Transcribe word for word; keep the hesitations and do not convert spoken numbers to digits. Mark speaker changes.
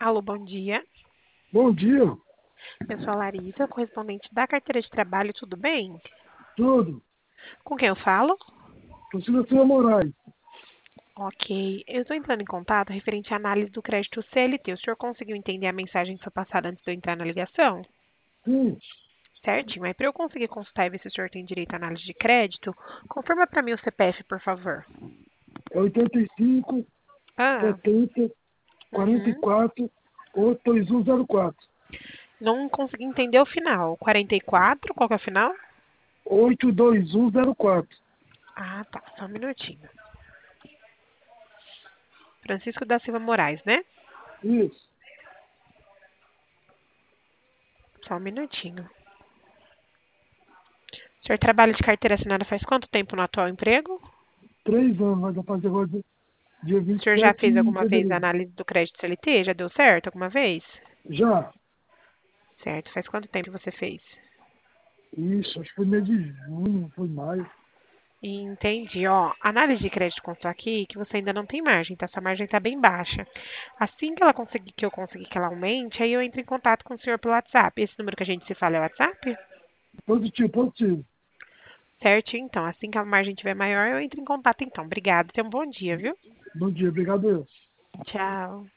Speaker 1: Alô, bom dia.
Speaker 2: Bom dia,
Speaker 1: Eu sou a Larissa, correspondente da carteira de trabalho, tudo bem?
Speaker 2: tudo.
Speaker 1: Com quem eu falo?
Speaker 2: Priscila Silva Moraes.
Speaker 1: Ok, eu estou entrando em contato referente à análise do crédito C L T. O senhor conseguiu entender a mensagem que foi passada antes de eu entrar na ligação?
Speaker 2: Sim,
Speaker 1: Certinho, mas para eu conseguir consultar e ver se o senhor tem direito à análise de crédito, confirma para mim o C P F, por favor.
Speaker 2: é oitenta e cinco,
Speaker 1: Ah,
Speaker 2: setenta, quarenta e
Speaker 1: uhum.
Speaker 2: quatro, oito dois um zero quatro.
Speaker 1: Não consegui entender o final. quarenta e quatro, qual que é o final?
Speaker 2: oito dois um zero quatro.
Speaker 1: Ah, tá, só um minutinho. Francisco da Silva Moraes, né?
Speaker 2: Isso,
Speaker 1: Só um minutinho. O senhor trabalha de carteira assinada faz quanto tempo no atual emprego?
Speaker 2: três anos, vai fazer agora dia dia
Speaker 1: O
Speaker 2: vinte e
Speaker 1: senhor já
Speaker 2: sete
Speaker 1: fez
Speaker 2: de
Speaker 1: alguma vez a
Speaker 2: fevereiro.
Speaker 1: análise do crédito C L T? Já deu certo alguma vez?
Speaker 2: Já,
Speaker 1: Certo. Faz quanto tempo você fez?
Speaker 2: isso, acho que foi mês de junho, foi maio.
Speaker 1: Entendi. Ó, análise de crédito constou aqui que você ainda não tem margem, tá? Sua margem está bem baixa. Assim que ela conseguir, que eu conseguir que ela aumente, aí eu entro em contato com o senhor pelo WhatsApp. Esse número que a gente se fala é o WhatsApp?
Speaker 2: Positivo, positivo.
Speaker 1: Certo, então. Assim que a margem tiver maior, eu entro em contato então. Obrigada. Tenha um bom dia, viu?
Speaker 2: Bom dia, obrigado.
Speaker 1: Tchau.